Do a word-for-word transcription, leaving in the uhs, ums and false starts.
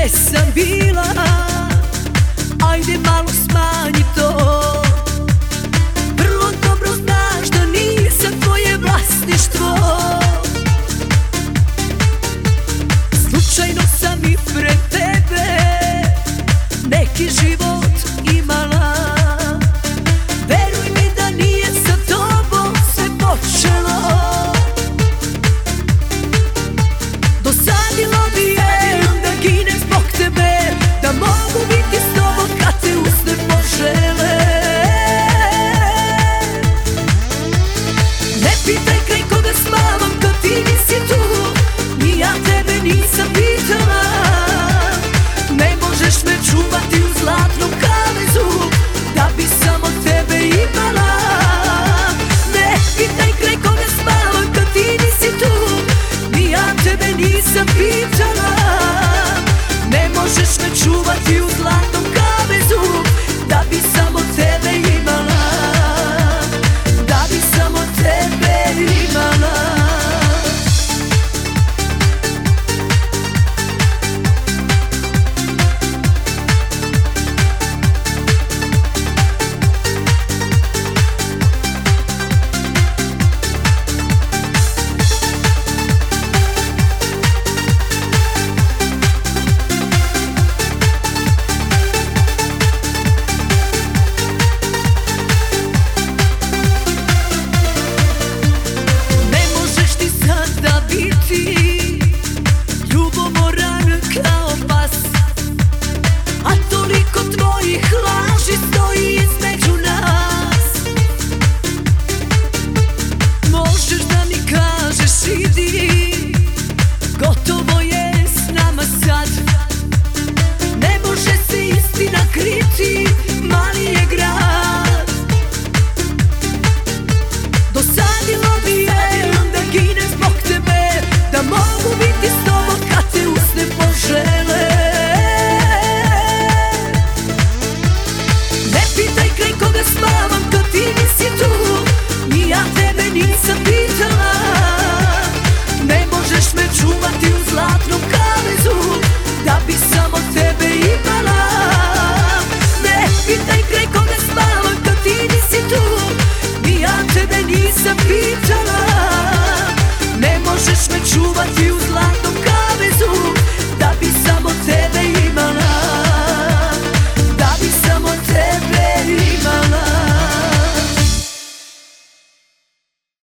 gde sam bila, ajde malo smanji to. Vrlo dobro znaš da nisam tvoje vlasništvo. Slučajno sam i pred tebe neki život imala. Veruj mi da nije sa tobom sve počelo. Dosadilo mi je da ginem zbog tebe, da mogu biti s tobom kad te usne požele. Ne pitaj kraj koga spavam kad ti nisi tu, ni ja tebe nisam pitala. Ne možeš me čuvati u zlatnom kavezu da bi samo tebe imala. Ne pitaj kraj koga spavam kad ti nisi tu, ni ja tebe nisam pitala. Ne možeš me čuvati u zlatnom kavezu da bi samo tebe imala. Da bi samo tebe imala. Ljubomoran kao pas, a toliko tvojih laži stoji između nas. Možeš da mi kažeš idi, gotovo je s nama sad. Ne može se istina kriti.